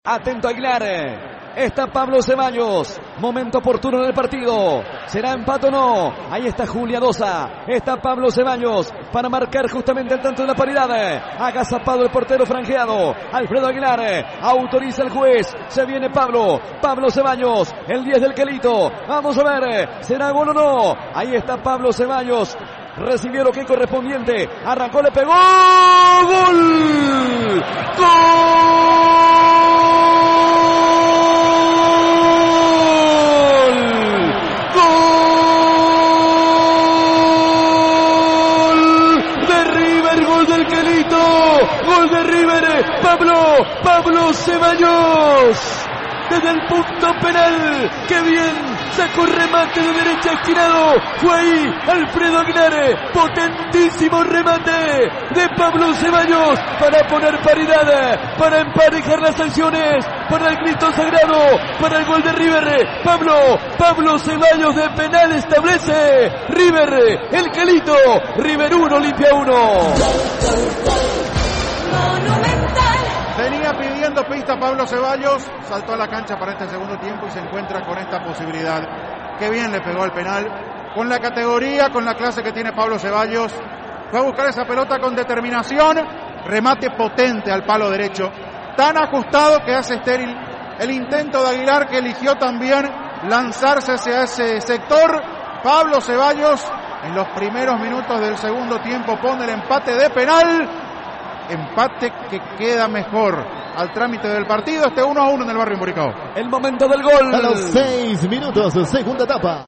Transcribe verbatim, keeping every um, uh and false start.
Atento Aguilar. Está Pablo Ceballos. Momento oportuno en el partido. ¿Será empate o no? Ahí está Julia Dosa. Está Pablo Ceballos para marcar justamente el tanto de la paridad. Agazapado el portero franjeado. Alfredo Aguilar. Autoriza el juez. Se viene Pablo. Pablo Ceballos. El diez del Quelito. Vamos a ver. ¿Será gol o no? Ahí está Pablo Ceballos. Recibió lo que correspondiente. Arrancó, le pegó. ¡Gol! ¡Gol! Gol de River, Pablo, Pablo Ceballos, desde el punto penal, qué bien, sacó remate de derecha esquinado, fue ahí Alfredo Aguilar, potentísimo remate de Pablo Ceballos, para poner paridad, para emparejar las acciones, para el grito sagrado, para el gol de River, Pablo, Pablo Ceballos de penal establece, River, el Quelito, River uno, Olimpia uno. Venía pidiendo pista Pablo Ceballos, saltó a la cancha para este segundo tiempo y se encuentra con esta posibilidad. Qué bien le pegó al penal, con la categoría, con la clase que tiene Pablo Ceballos. Fue a buscar esa pelota con determinación, remate potente al palo derecho, tan ajustado que hace estéril el intento de Aguilar, que eligió también lanzarse hacia ese sector. Pablo Ceballos en los primeros minutos del segundo tiempo pone el empate de penal. Empate que queda mejor al trámite del partido. Este uno a uno en el barrio Emboricao. El momento del gol. A los seis minutos, segunda etapa.